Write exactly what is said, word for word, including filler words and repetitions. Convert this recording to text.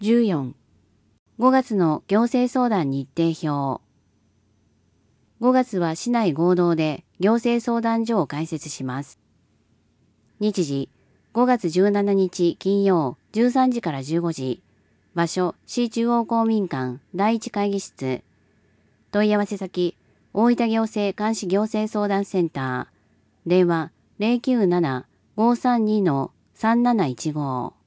じゅうよん、ごがつの行政相談日程表。ごがつは市内合同で行政相談所を開設します。日時、ごがつじゅうしちにち金曜じゅうさんじからじゅうごじ。場所、市中央公民館だいいち会議室。問い合わせ先、大分行政監視行政相談センター。電話 ゼロきゅうなな ごーさんに さんなないちご。